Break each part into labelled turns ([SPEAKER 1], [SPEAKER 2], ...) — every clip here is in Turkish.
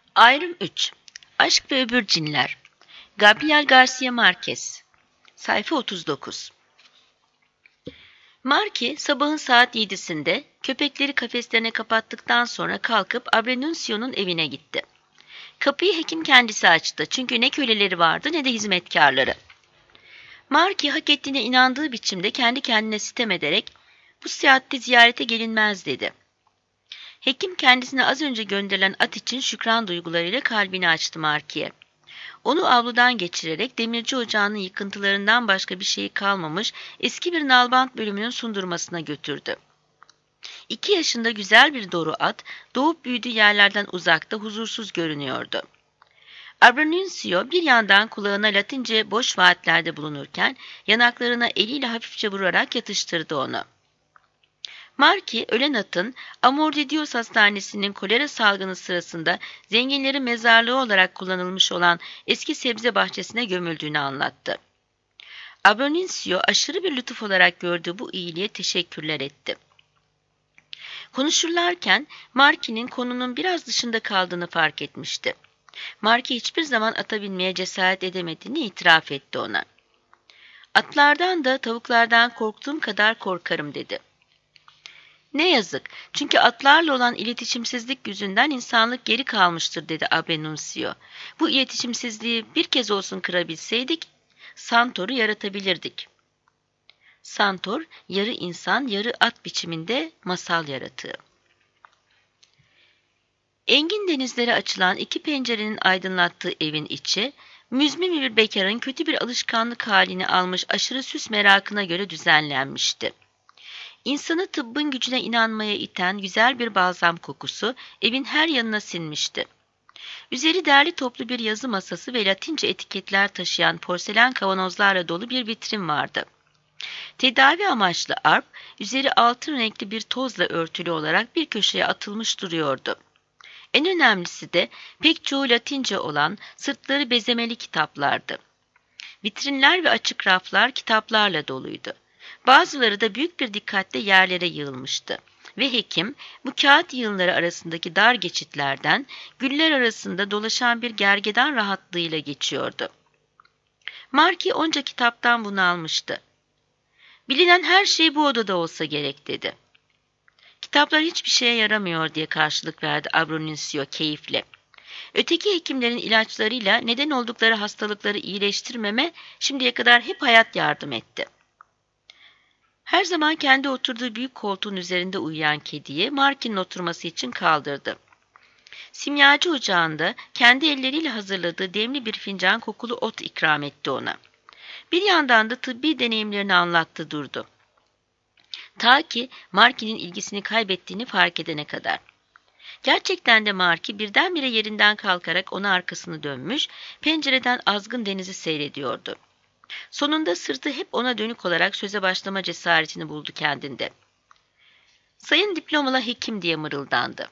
[SPEAKER 1] Ayrım 3. Aşk ve Öbür Cinler. Gabriel Garcia Marquez. Sayfa 39. Marquez sabahın saat 7'sinde köpekleri kafeslerine kapattıktan sonra kalkıp Abrenuncio'nun evine gitti. Kapıyı hekim kendisi açtı çünkü ne köleleri vardı ne de hizmetkarları. Marquez hak ettiğine inandığı biçimde kendi kendine sitem ederek "Bu seyahatte ziyarete gelinmez" dedi. Hekim kendisine az önce gönderilen at için şükran duygularıyla kalbini açtı Marquez'e. Onu avludan geçirerek demirci ocağının yıkıntılarından başka bir şeyi kalmamış eski bir nalbant bölümünün sundurmasına götürdü. 2 yaşında güzel bir doru at, doğup büyüdüğü yerlerden uzakta huzursuz görünüyordu. Abranuncio bir yandan kulağına Latince boş vaatlerde bulunurken yanaklarına eliyle hafifçe vurarak yatıştırdı onu. Marquez, ölen atın Amor de Dios Hastanesi'nin kolera salgını sırasında zenginlerin mezarlığı olarak kullanılmış olan eski sebze bahçesine gömüldüğünü anlattı. Abranuncio aşırı bir lütuf olarak gördüğü bu iyiliğe teşekkürler etti. Konuşurlarken Marquez'in konunun biraz dışında kaldığını fark etmişti. Marquez hiçbir zaman ata binmeye cesaret edemediğini itiraf etti ona. "Atlardan da tavuklardan korktuğum kadar korkarım" dedi. "Ne yazık, çünkü atlarla olan iletişimsizlik yüzünden insanlık geri kalmıştır" dedi Abrenuncio. "Bu iletişimsizliği bir kez olsun kırabilseydik, Santor'u yaratabilirdik." Santor, yarı insan, yarı at biçiminde masal yaratığı. Engin denizlere açılan 2 pencerenin aydınlattığı evin içi, müzmin bir bekarın kötü bir alışkanlık halini almış aşırı süs merakına göre düzenlenmişti. İnsanı tıbbın gücüne inanmaya iten güzel bir balzam kokusu evin her yanına sinmişti. Üzeri derli toplu bir yazı masası ve Latince etiketler taşıyan porselen kavanozlarla dolu bir vitrin vardı. Tedavi amaçlı arp, üzeri altın renkli bir tozla örtülü olarak bir köşeye atılmış duruyordu. En önemlisi de pek çoğu Latince olan sırtları bezemeli kitaplardı. Vitrinler ve açık raflar kitaplarla doluydu. Bazıları da büyük bir dikkatle yerlere yığılmıştı. Ve hekim bu kağıt yığınları arasındaki dar geçitlerden güller arasında dolaşan bir gergedan rahatlığıyla geçiyordu. Marquez onca kitaptan bunalmıştı. "Bilinen her şey bu odada olsa gerek" dedi. "Kitaplar hiçbir şeye yaramıyor" diye karşılık verdi Abranuncio keyifle. "Öteki hekimlerin ilaçlarıyla neden oldukları hastalıkları iyileştirmeme şimdiye kadar hep hayat yardım etti." Her zaman kendi oturduğu büyük koltuğun üzerinde uyuyan kediyi Marquez'in oturması için kaldırdı. Simyacı ocağında kendi elleriyle hazırladığı demli bir fincan kokulu ot ikram etti ona. Bir yandan da tıbbi deneyimlerini anlattı durdu. Ta ki Marquez'in ilgisini kaybettiğini fark edene kadar. Gerçekten de Marquez birdenbire yerinden kalkarak ona arkasını dönmüş, pencereden azgın denizi seyrediyordu. Sonunda sırtı hep ona dönük olarak söze başlama cesaretini buldu kendinde. "Sayın diplomalı hekim" diye mırıldandı.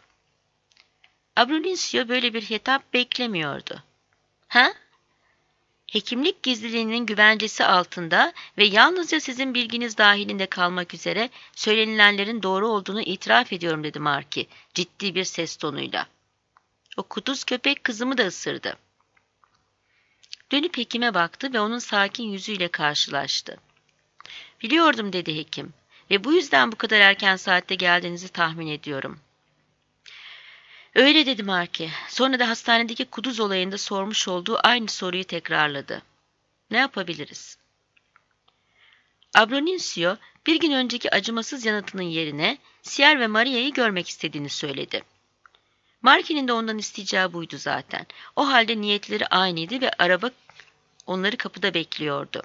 [SPEAKER 1] Abranuncio böyle bir hitap beklemiyordu. "Ha? Hekimlik gizliliğinin güvencesi altında ve yalnızca sizin bilginiz dahilinde kalmak üzere söylenilenlerin doğru olduğunu itiraf ediyorum" dedi Marquez ciddi bir ses tonuyla. "O kuduz köpek kızımı da ısırdı." Dönüp hekime baktı ve onun sakin yüzüyle karşılaştı. "Biliyordum" dedi hekim, "ve bu yüzden bu kadar erken saatte geldiğinizi tahmin ediyorum." "Öyle" dedi Marquez. Sonra da hastanedeki kuduz olayında sormuş olduğu aynı soruyu tekrarladı. "Ne yapabiliriz?" Abranuncio bir gün önceki acımasız yanıtının yerine Sier ve Maria'yı görmek istediğini söyledi. Marquez'in de ondan isteyeceği buydu zaten. O halde niyetleri aynıydı ve araba onları kapıda bekliyordu.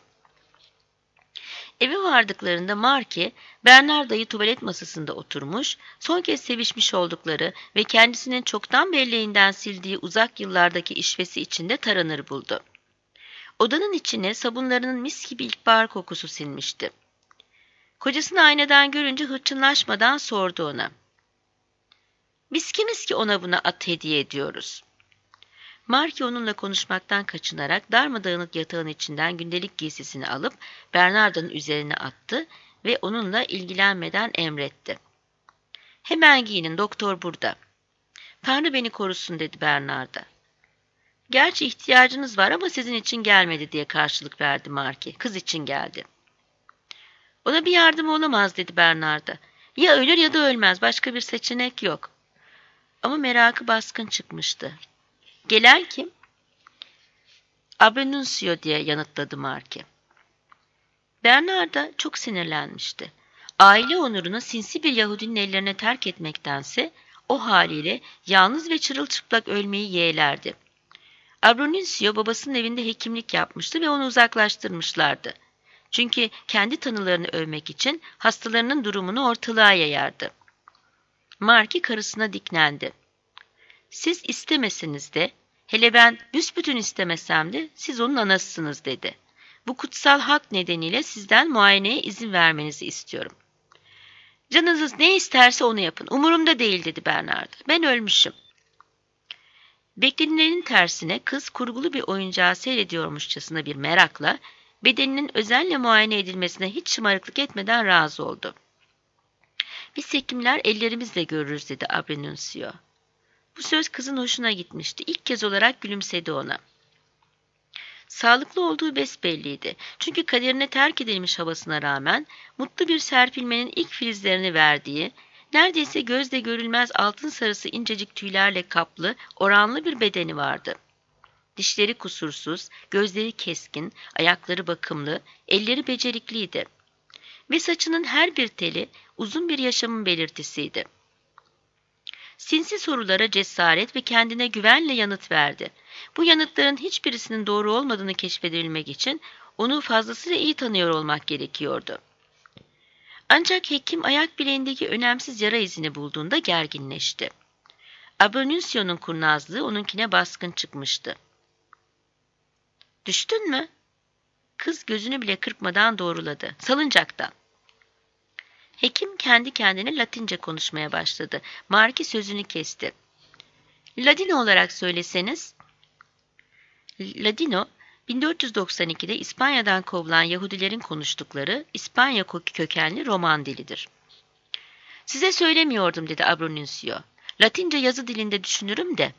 [SPEAKER 1] Eve vardıklarında Marquez, Bernarda'yı tuvalet masasında oturmuş, son kez sevişmiş oldukları ve kendisinin çoktan belleğinden sildiği uzak yıllardaki işvesi içinde taranır buldu. Odanın içine sabunlarının mis gibi ilkbahar kokusu sinmişti. Kocasını aynadan görünce hırçınlaşmadan sordu ona. "Biz kimiz ki ona buna at hediye ediyoruz?" Marquez onunla konuşmaktan kaçınarak darmadağınık yatağın içinden gündelik giysisini alıp Bernarda'nın üzerine attı ve onunla ilgilenmeden emretti. "Hemen giyinin, doktor burada." Tanrı beni korusun dedi Bernarda. Gerçi ihtiyacınız var ama sizin için gelmedi diye karşılık verdi Marki. Kız için geldi. Ona bir yardım olamaz dedi Bernarda. Ya ölür ya da ölmez. Başka bir seçenek yok. Ama merakı baskın çıkmıştı. Gelen kim? Abrenuncio diye yanıtladı Marki. Bernarda çok sinirlenmişti. Aile onurunu sinsi bir Yahudinin ellerine terk etmektense o haliyle yalnız ve çırılçıplak ölmeyi yeğlerdi. Abronuncio babasının evinde hekimlik yapmıştı ve onu uzaklaştırmışlardı. Çünkü kendi tanılarını övmek için hastalarının durumunu ortalığa yayardı. Marki karısına diklendi. Siz istemesiniz de, hele ben büsbütün istemesem de siz onun anasısınız dedi. Bu kutsal hak nedeniyle sizden muayeneye izin vermenizi istiyorum. Canınız ne isterse onu yapın. Umurumda değil dedi Bernardo. Ben ölmüşüm. Beklenenin tersine kız kurgulu bir oyuncağı seyrediyormuşçasına bir merakla bedeninin özenle muayene edilmesine hiç şımarıklık etmeden razı oldu. Biz hekimler ellerimizle görürüz dedi Abrenuncio. Bu söz kızın hoşuna gitmişti. İlk kez olarak gülümsedi ona. Sağlıklı olduğu besbelliydi. Çünkü kaderine terk edilmiş havasına rağmen mutlu bir serpilmenin ilk filizlerini verdiği, neredeyse gözle görülmez altın sarısı incecik tüylerle kaplı, oranlı bir bedeni vardı. Dişleri kusursuz, gözleri keskin, ayakları bakımlı, elleri becerikliydi. Ve saçının her bir teli uzun bir yaşamın belirtisiydi. Sinsi sorulara cesaret ve kendine güvenle yanıt verdi. Bu yanıtların hiçbirisinin doğru olmadığını keşfedebilmek için onu fazlasıyla iyi tanıyor olmak gerekiyordu. Ancak hekim ayak bileğindeki önemsiz yara izini bulduğunda gerginleşti. Abrenuncio'nun kurnazlığı onunkine baskın çıkmıştı. Düştün mü? Kız gözünü bile kırpmadan doğruladı. Salıncaktan. Hekim kendi kendine Latince konuşmaya başladı. Marki sözünü kesti. Ladino olarak söyleseniz. Ladino, 1492'de İspanya'dan kovulan Yahudilerin konuştukları İspanya kökenli roman dilidir. Size söylemiyordum dedi Abronuncio. Latince yazı dilinde düşünürüm de.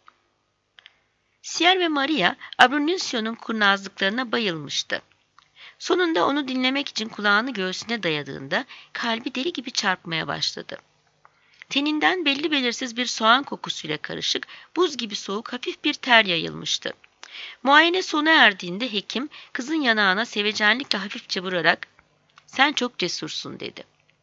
[SPEAKER 1] Sier ve Maria Abronuncio'nun kurnazlıklarına bayılmıştı. Sonunda onu dinlemek için kulağını göğsüne dayadığında kalbi deli gibi çarpmaya başladı. Teninden belli belirsiz bir soğan kokusuyla karışık, buz gibi soğuk hafif bir ter yayılmıştı. Muayene sona erdiğinde hekim kızın yanağına sevecenlikle hafifçe vurarak "Sen çok cesursun." dedi.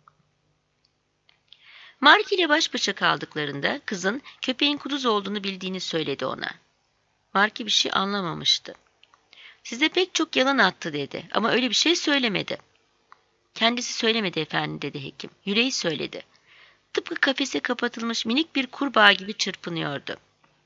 [SPEAKER 1] Marki ile baş başa kaldıklarında kızın köpeğin kuduz olduğunu bildiğini söyledi ona. Marki bir şey anlamamıştı. "Size pek çok yalan attı." dedi ama öyle bir şey söylemedi. "Kendisi söylemedi efendim." dedi hekim. "Yüreği söyledi." Tıpkı kafese kapatılmış minik bir kurbağa gibi çırpınıyordu.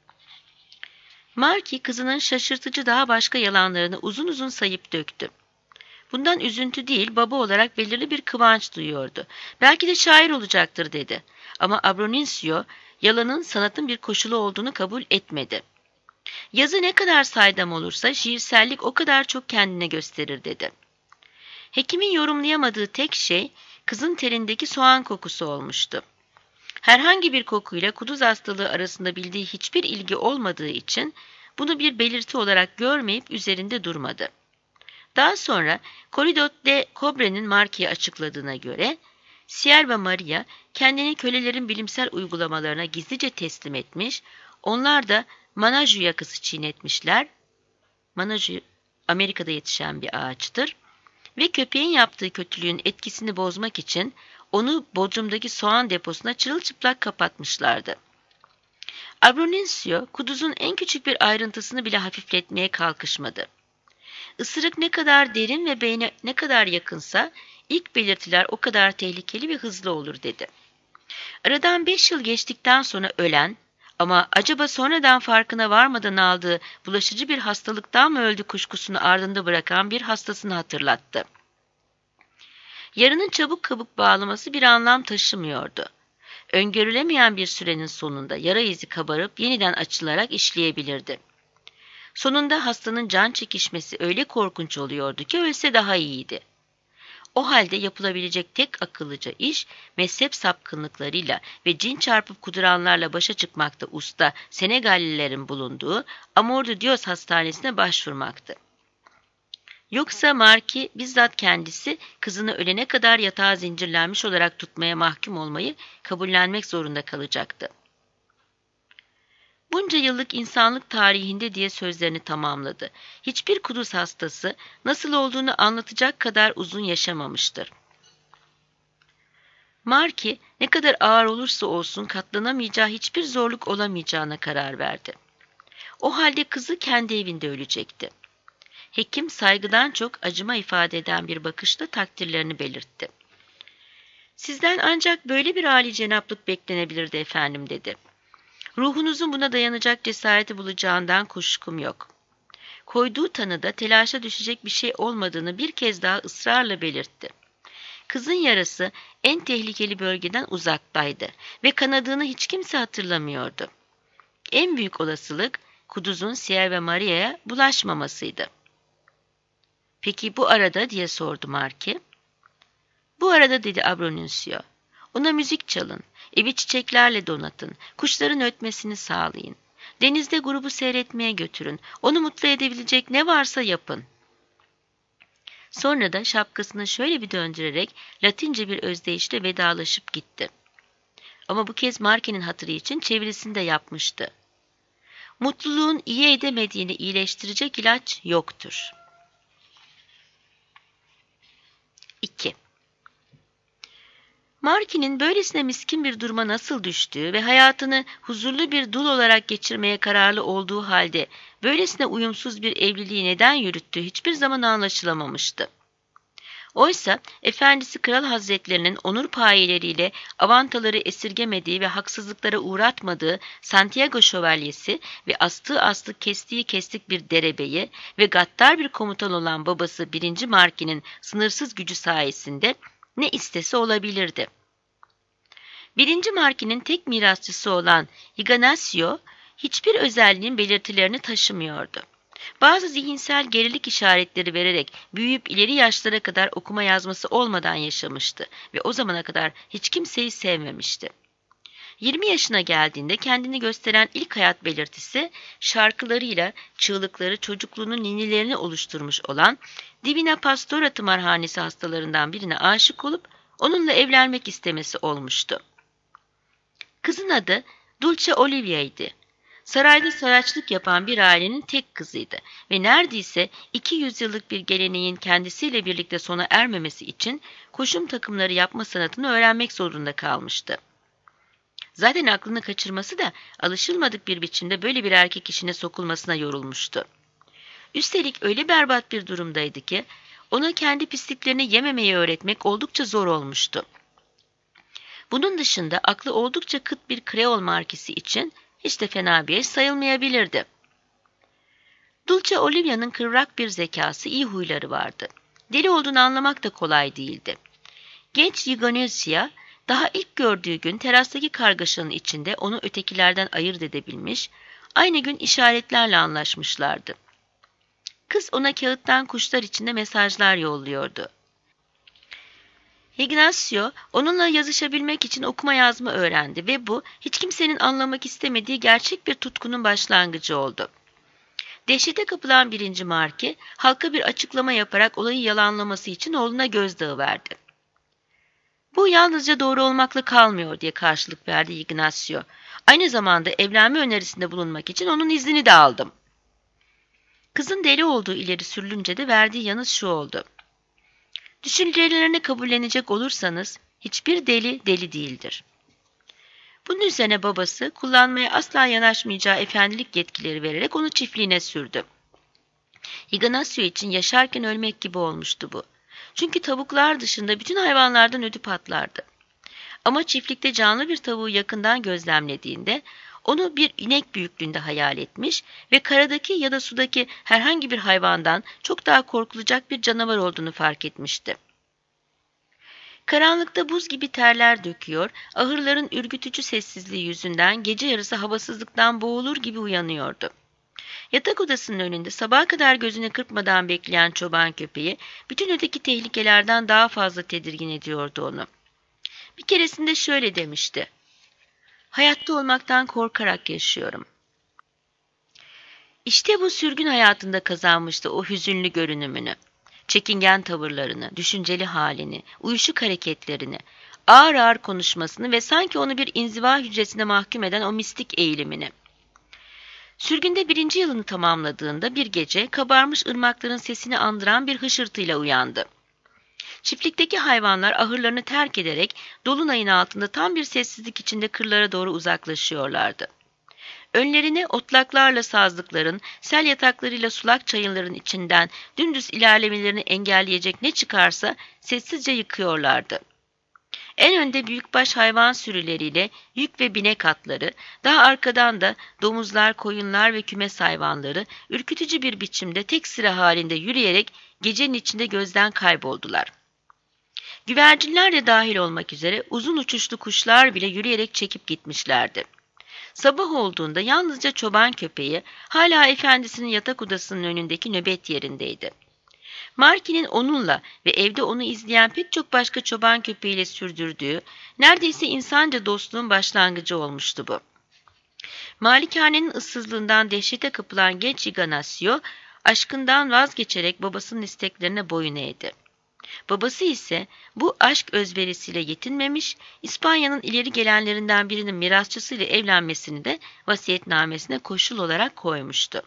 [SPEAKER 1] Marki kızının şaşırtıcı daha başka yalanlarını uzun uzun sayıp döktü. Bundan üzüntü değil, baba olarak belirli bir kıvanç duyuyordu. Belki de şair olacaktır dedi. Ama Abronuncio yalanın sanatın bir koşulu olduğunu kabul etmedi. Yazı ne kadar saydam olursa şiirsellik o kadar çok kendine gösterir dedi. Hekimin yorumlayamadığı tek şey kızın terindeki soğan kokusu olmuştu. Herhangi bir kokuyla kuduz hastalığı arasında bildiği hiçbir ilgi olmadığı için bunu bir belirti olarak görmeyip üzerinde durmadı. Daha sonra Corridor de Cobre'nin Marki'ye açıkladığına göre Sier ve Maria kendini kölelerin bilimsel uygulamalarına gizlice teslim etmiş, onlar da Manaju yakası çiğnetmişler. Manaju Amerika'da yetişen bir ağaçtır ve köpeğin yaptığı kötülüğün etkisini bozmak için onu Bodrum'daki soğan deposuna çırılçıplak kapatmışlardı. Abronuncio, kuduzun en küçük bir ayrıntısını bile hafifletmeye kalkışmadı. Isırık ne kadar derin ve beyne ne kadar yakınsa, ilk belirtiler o kadar tehlikeli ve hızlı olur dedi. Aradan 5 yıl geçtikten sonra ölen ama acaba sonradan farkına varmadan aldığı bulaşıcı bir hastalıktan mı öldü kuşkusunu ardında bırakan bir hastasını hatırlattı. Yarının çabuk kabuk bağlaması bir anlam taşımıyordu. Öngörülemeyen bir sürenin sonunda yara izi kabarıp yeniden açılarak işleyebilirdi. Sonunda hastanın can çekişmesi öyle korkunç oluyordu ki ölse daha iyiydi. O halde yapılabilecek tek akıllıca iş, mezhep sapkınlıklarıyla ve cin çarpıp kuduranlarla başa çıkmakta usta Senegallilerin bulunduğu Amor Dios Hastanesi'ne başvurmaktı. Yoksa Marquis bizzat kendisi kızını ölene kadar yatağa zincirlenmiş olarak tutmaya mahkum olmayı kabullenmek zorunda kalacaktı. Bunca yıllık insanlık tarihinde diye sözlerini tamamladı. Hiçbir kuduz hastası nasıl olduğunu anlatacak kadar uzun yaşamamıştır. Marquis ne kadar ağır olursa olsun katlanamayacağı hiçbir zorluk olamayacağına karar verdi. O halde kızı kendi evinde ölecekti. Hekim saygıdan çok acıma ifade eden bir bakışla takdirlerini belirtti. "Sizden ancak böyle bir âlicenaplık beklenebilirdi efendim," dedi. "Ruhunuzun buna dayanacak cesareti bulacağından kuşkum yok." Koyduğu tanıda telaşa düşecek bir şey olmadığını bir kez daha ısrarla belirtti. Kızın yarası en tehlikeli bölgeden uzaktaydı ve kanadığını hiç kimse hatırlamıyordu. En büyük olasılık kuduzun Sierra Maria'ya bulaşmamasıydı. "Peki bu arada?" diye sordu Marquis. "Bu arada," dedi Abronuncio, "ona müzik çalın, evi çiçeklerle donatın, kuşların ötmesini sağlayın. Denizde grubu seyretmeye götürün, onu mutlu edebilecek ne varsa yapın." Sonra da şapkasını şöyle bir döndürerek Latince bir özdeyişle vedalaşıp gitti. Ama bu kez Marquis'in hatırı için çevirisini de yapmıştı. Mutluluğun iyi edemediğini iyileştirecek ilaç yoktur. 2. Marquis'in böylesine miskin bir duruma nasıl düştüğü ve hayatını huzurlu bir dul olarak geçirmeye kararlı olduğu halde böylesine uyumsuz bir evliliği neden yürüttüğü hiçbir zaman anlaşılamamıştı. Oysa efendisi Kral Hazretlerinin onur payeleriyle avantaları esirgemediği ve haksızlıklara uğratmadığı Santiago Şövalyesi ve astığı astık kestiği kestik bir derebeyi ve gaddar bir komutan olan babası 1. Marquis'in sınırsız gücü sayesinde ne istese olabilirdi. 1. Marquis'in tek mirasçısı olan Ignacio hiçbir özelliğin belirtilerini taşımıyordu. Bazı zihinsel gerilik işaretleri vererek büyüyüp ileri yaşlara kadar okuma yazması olmadan yaşamıştı ve o zamana kadar hiç kimseyi sevmemişti. 20 yaşına geldiğinde kendini gösteren ilk hayat belirtisi şarkılarıyla çığlıkları çocukluğunun ninnilerini oluşturmuş olan Divina Pastora tımarhanesi hastalarından birine aşık olup onunla evlenmek istemesi olmuştu. Kızın adı Dulce Olivia'ydı. Sarayda sayaçlık yapan bir ailenin tek kızıydı ve neredeyse 200 yıllık bir geleneğin kendisiyle birlikte sona ermemesi için koşum takımları yapma sanatını öğrenmek zorunda kalmıştı. Zaten aklını kaçırması da alışılmadık bir biçimde böyle bir erkek işine sokulmasına yorulmuştu. Üstelik öyle berbat bir durumdaydı ki ona kendi pisliklerini yememeyi öğretmek oldukça zor olmuştu. Bunun dışında aklı oldukça kıt bir Kreol markisi için hiç de fena bir eş sayılmayabilirdi. Dulce Olivia'nın kıvrak bir zekası, iyi huyları vardı. Deli olduğunu anlamak da kolay değildi. Genç Ignacio daha ilk gördüğü gün terastaki kargaşanın içinde onu ötekilerden ayırt edebilmiş, aynı gün işaretlerle anlaşmışlardı. Kız ona kağıttan kuşlar içinde mesajlar yolluyordu. Ignacio onunla yazışabilmek için okuma yazma öğrendi ve bu hiç kimsenin anlamak istemediği gerçek bir tutkunun başlangıcı oldu. Dehşete kapılan 1. Marquis halka bir açıklama yaparak olayı yalanlaması için oğluna gözdağı verdi. "Bu yalnızca doğru olmakla kalmıyor," diye karşılık verdi Ignacio. "Aynı zamanda evlenme önerisinde bulunmak için onun iznini de aldım." Kızın deli olduğu ileri sürülünce de verdiği yanıt şu oldu: "Düşüncelerini kabullenecek olursanız hiçbir deli deli değildir." Bunun üzerine babası kullanmaya asla yanaşmayacağı efendilik yetkileri vererek onu çiftliğine sürdü. Ignacio için yaşarken ölmek gibi olmuştu bu. Çünkü tavuklar dışında bütün hayvanlardan ödü patlardı. Ama çiftlikte canlı bir tavuğu yakından gözlemlediğinde onu bir inek büyüklüğünde hayal etmiş ve karadaki ya da sudaki herhangi bir hayvandan çok daha korkulacak bir canavar olduğunu fark etmişti. Karanlıkta buz gibi terler döküyor, ahırların ürkütücü sessizliği yüzünden gece yarısı havasızlıktan boğulur gibi uyanıyordu. Yatak odasının önünde sabaha kadar gözünü kırpmadan bekleyen çoban köpeği, bütün öteki tehlikelerden daha fazla tedirgin ediyordu onu. Bir keresinde şöyle demişti: "Hayatta olmaktan korkarak yaşıyorum." İşte bu sürgün hayatında kazanmıştı o hüzünlü görünümünü, çekingen tavırlarını, düşünceli halini, uyuşuk hareketlerini, ağır ağır konuşmasını ve sanki onu bir inziva hücresine mahkum eden o mistik eğilimini. Sürgünde 1. yılını tamamladığında bir gece kabarmış ırmakların sesini andıran bir hışırtıyla uyandı. Çiftlikteki hayvanlar ahırlarını terk ederek dolunayın altında tam bir sessizlik içinde kırlara doğru uzaklaşıyorlardı. Önlerine otlaklarla sazlıkların, sel yataklarıyla sulak çayırların içinden dümdüz ilerlemelerini engelleyecek ne çıkarsa sessizce yıkıyorlardı. En önde büyükbaş hayvan sürüleriyle yük ve binek atları, daha arkadan da domuzlar, koyunlar ve kümes hayvanları ürkütücü bir biçimde tek sıra halinde yürüyerek gecenin içinde gözden kayboldular. Güvercinler de dahil olmak üzere uzun uçuşlu kuşlar bile yürüyerek çekip gitmişlerdi. Sabah olduğunda yalnızca çoban köpeği hala efendisinin yatak odasının önündeki nöbet yerindeydi. Marky'nin onunla ve evde onu izleyen pek çok başka çoban köpeğiyle sürdürdüğü, neredeyse insanca dostluğun başlangıcı olmuştu bu. Malikanenin ıssızlığından dehşete kapılan genç Ignacio, aşkından vazgeçerek babasının isteklerine boyun eğdi. Babası ise bu aşk özverisiyle yetinmemiş, İspanya'nın ileri gelenlerinden birinin mirasçısıyla evlenmesini de vasiyetnamesine koşul olarak koymuştu.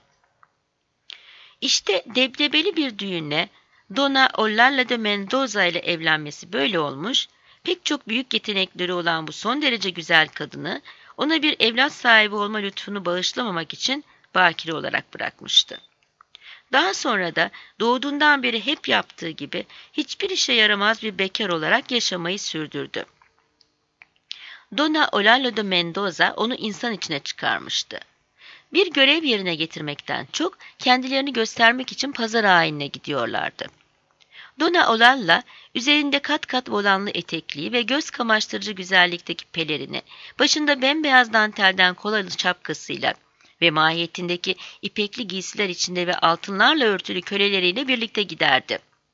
[SPEAKER 1] İşte debdebeli bir düğünle Dona Eulalia de Mendoza ile evlenmesi böyle olmuş, pek çok büyük yetenekleri olan bu son derece güzel kadını ona bir evlat sahibi olma lütfunu bağışlamamak için bakire olarak bırakmıştı. Daha sonra da doğduğundan beri hep yaptığı gibi hiçbir işe yaramaz bir bekar olarak yaşamayı sürdürdü. Dona Eulalia de Mendoza onu insan içine çıkarmıştı. Bir görev yerine getirmekten çok kendilerini göstermek için pazar ayinine gidiyorlardı. Dona Eulalia üzerinde kat kat volanlı etekliği ve göz kamaştırıcı güzellikteki pelerini, başında bembeyaz dantelden kolalı şapkasıyla ve mahiyetindeki ipekli giysiler içinde ve altınlarla örtülü köleleriyle birlikte giderdi.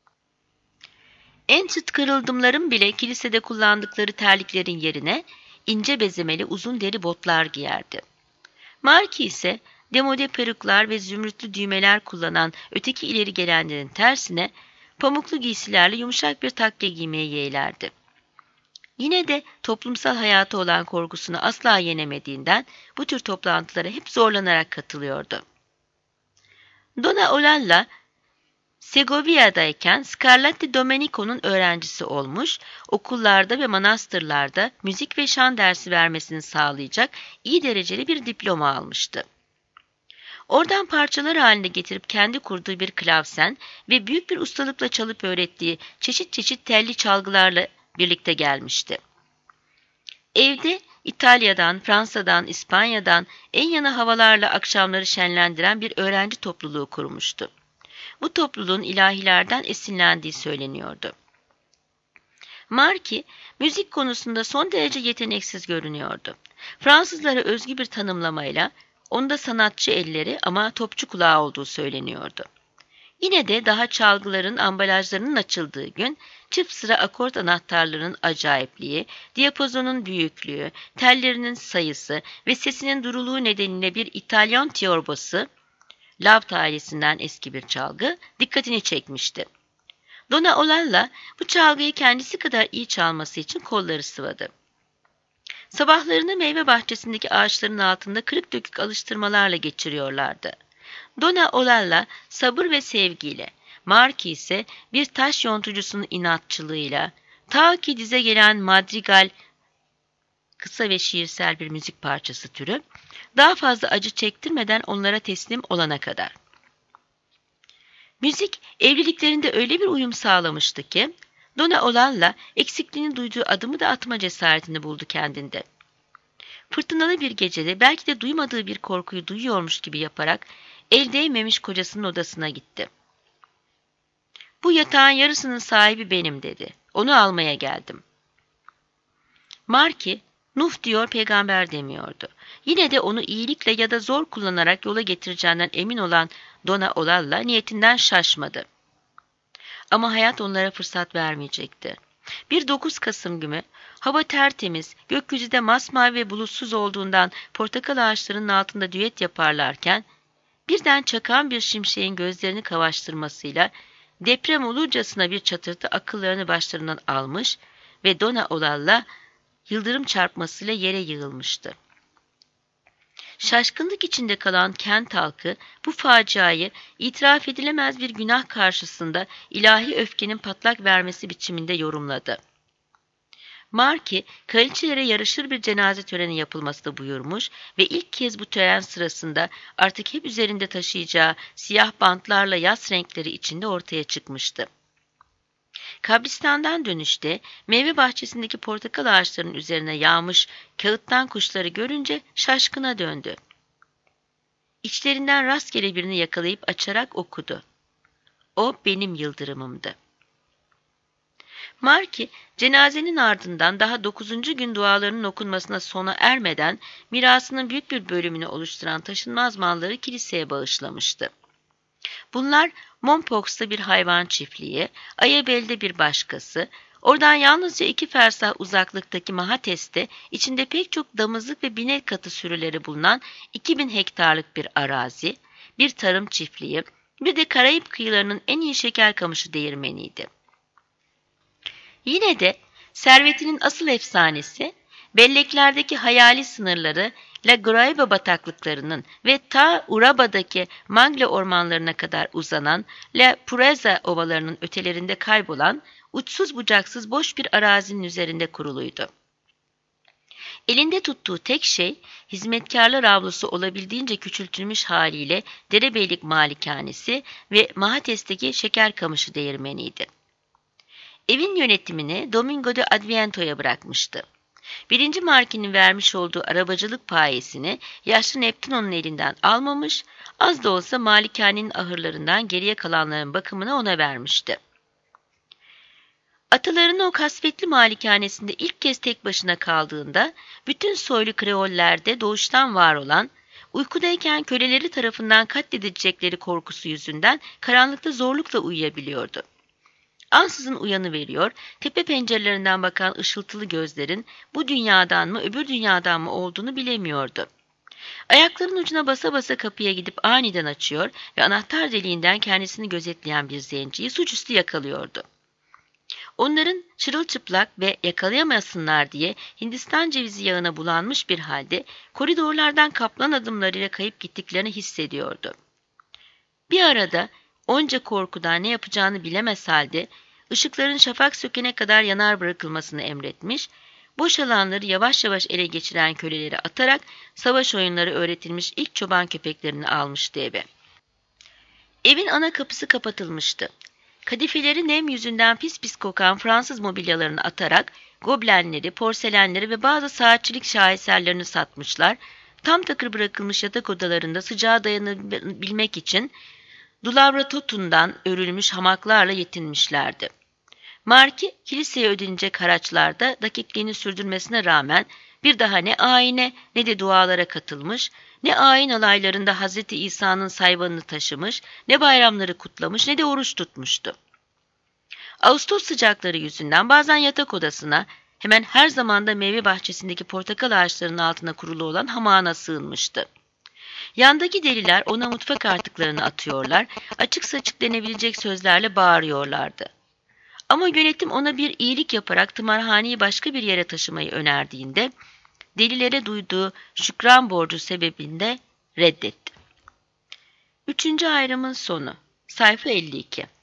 [SPEAKER 1] En çıt kırıldımların bile kilisede kullandıkları terliklerin yerine ince bezemeli uzun deri botlar giyerdi. Marky ise demode peruklar ve zümrütlü düğmeler kullanan öteki ileri gelenlerin tersine pamuklu giysilerle yumuşak bir takke giymeye yeğlerdi. Yine de toplumsal hayata olan korkusunu asla yenemediğinden bu tür toplantılara hep zorlanarak katılıyordu. Dona Eulalia, Segovia'dayken Scarlatti Domenico'nun öğrencisi olmuş, okullarda ve manastırlarda müzik ve şan dersi vermesini sağlayacak iyi dereceli bir diploma almıştı. Oradan parçalar haline getirip kendi kurduğu bir klavsen ve büyük bir ustalıkla çalıp öğrettiği çeşit çeşit telli çalgılarla birlikte gelmişti. Evde İtalya'dan, Fransa'dan, İspanya'dan en yana havalarla akşamları şenlendiren bir öğrenci topluluğu kurmuştu. Bu topluluğun ilahilerden esinlendiği söyleniyordu. Marky, müzik konusunda son derece yeteneksiz görünüyordu. Fransızlara özgü bir tanımlamayla onda sanatçı elleri ama topçu kulağı olduğu söyleniyordu. Yine de daha çalgıların ambalajlarının açıldığı gün çift sıra akort anahtarlarının acayipliği, diyapazonun büyüklüğü, tellerinin sayısı ve sesinin duruluğu nedeniyle bir İtalyan tiorbosu, Laut ailesinden eski bir çalgı, dikkatini çekmişti. Dona Eulalia bu çalgıyı kendisi kadar iyi çalması için kolları sıvadı. Sabahlarını meyve bahçesindeki ağaçların altında kırık dökük alıştırmalarla geçiriyorlardı. Dona Eulalia sabır ve sevgiyle, Marky ise bir taş yontucusunun inatçılığıyla, ta ki dize gelen madrigal, kısa ve şiirsel bir müzik parçası türü, daha fazla acı çektirmeden onlara teslim olana kadar. Müzik evliliklerinde öyle bir uyum sağlamıştı ki, Dona Eulalia eksikliğini duyduğu adımı da atma cesaretini buldu kendinde. Fırtınalı bir gecede belki de duymadığı bir korkuyu duyuyormuş gibi yaparak el değmemiş kocasının odasına gitti. "Bu yatağın yarısının sahibi benim," dedi. "Onu almaya geldim." Marky, Nuh diyor, peygamber demiyordu. Yine de onu iyilikle ya da zor kullanarak yola getireceğinden emin olan Dona Olalla niyetinden şaşmadı. Ama hayat onlara fırsat vermeyecekti. Bir 9 Kasım günü hava tertemiz, gökyüzü de masmavi ve bulutsuz olduğundan portakal ağaçlarının altında düet yaparlarken birden çakan bir şimşeğin gözlerini kamaştırmasıyla deprem olurcasına bir çatırtı akıllarını başlarından almış ve Dona Olalla yıldırım çarpmasıyla yere yığılmıştı. Şaşkınlık içinde kalan kent halkı bu faciayı itiraf edilemez bir günah karşısında ilahi öfkenin patlak vermesi biçiminde yorumladı. Marki, kraliçelere yaraşır bir cenaze töreni yapılmasını buyurmuş ve ilk kez bu tören sırasında artık hep üzerinde taşıyacağı siyah bantlarla yas renkleri içinde ortaya çıkmıştı. Kabristan'dan dönüşte meyve bahçesindeki portakal ağaçlarının üzerine yağmış kağıttan kuşları görünce şaşkına döndü. İçlerinden rastgele birini yakalayıp açarak okudu. O benim yıldırımımdı. Marki, cenazenin ardından daha 9. gün dualarının okunmasına sona ermeden mirasının büyük bir bölümünü oluşturan taşınmaz malları kiliseye bağışlamıştı. Bunlar Mompox'ta bir hayvan çiftliği, Ayabel'de bir başkası, oradan yalnızca 2 fersah uzaklıktaki Mahates'te içinde pek çok damızlık ve binek katı sürüleri bulunan 2000 hektarlık bir arazi, bir tarım çiftliği, bir de Karayip kıyılarının en iyi şeker kamışı değirmeniydi. Yine de servetinin asıl efsanesi, belleklerdeki hayali sınırları La Guayba bataklıklarının ve ta Uraba'daki Mangle ormanlarına kadar uzanan La Pureza ovalarının ötelerinde kaybolan, uçsuz bucaksız boş bir arazinin üzerinde kuruluydu. Elinde tuttuğu tek şey, hizmetkarlar avlusu olabildiğince küçültülmüş haliyle derebeylik malikanesi ve Mahates'teki şeker kamışı değirmeniydi. Evin yönetimini Domingo de Adviento'ya bırakmıştı. 1. Marki'nin vermiş olduğu arabacılık payesini yaşlı Neptuno'nun elinden almamış, az da olsa malikanenin ahırlarından geriye kalanların bakımını ona vermişti. Atalarının o kasvetli malikanesinde ilk kez tek başına kaldığında, bütün soylu Kreollerde doğuştan var olan, uykudayken köleleri tarafından katledilecekleri korkusu yüzünden karanlıkta zorlukla uyuyabiliyordu. Ansızın uyanıveriyor, tepe pencerelerinden bakan ışıltılı gözlerin bu dünyadan mı öbür dünyadan mı olduğunu bilemiyordu. Ayaklarının ucuna basa basa kapıya gidip aniden açıyor ve anahtar deliğinden kendisini gözetleyen bir zenciyi suçüstü yakalıyordu. Onların çırılçıplak ve yakalayamasınlar diye Hindistan cevizi yağına bulanmış bir halde koridorlardan kaplan adımlarıyla kayıp gittiklerini hissediyordu. Bir arada onca korkudan ne yapacağını bilemez halde ışıkların şafak sökene kadar yanar bırakılmasını emretmiş, boş alanları yavaş yavaş ele geçiren köleleri atarak savaş oyunları öğretilmiş ilk çoban köpeklerini almıştı eve. Evin ana kapısı kapatılmıştı. Kadifeleri nem yüzünden pis pis kokan Fransız mobilyalarını atarak goblenleri, porselenleri ve bazı saatçilik şaheserlerini satmışlar, tam takır bırakılmış yatak odalarında sıcağa dayanabilmek için dulavra-totundan örülmüş hamaklarla yetinmişlerdi. Marki, kiliseye ödenecek haraçlarda dakikliğini sürdürmesine rağmen bir daha ne ayine ne de dualara katılmış, ne ayin alaylarında Hazreti İsa'nın sayvanını taşımış, ne bayramları kutlamış, ne de oruç tutmuştu. Ağustos sıcakları yüzünden bazen yatak odasına, hemen her zamanda meyve bahçesindeki portakal ağaçlarının altına kurulu olan hamağına sığınmıştı. Yandaki deliler ona mutfak artıklarını atıyorlar, açık saçık denebilecek sözlerle bağırıyorlardı. Ama yönetim ona bir iyilik yaparak tımarhaneyi başka bir yere taşımayı önerdiğinde, delilere duyduğu şükran borcu sebebinde reddetti. 3. ayrımın sonu. Sayfa 52.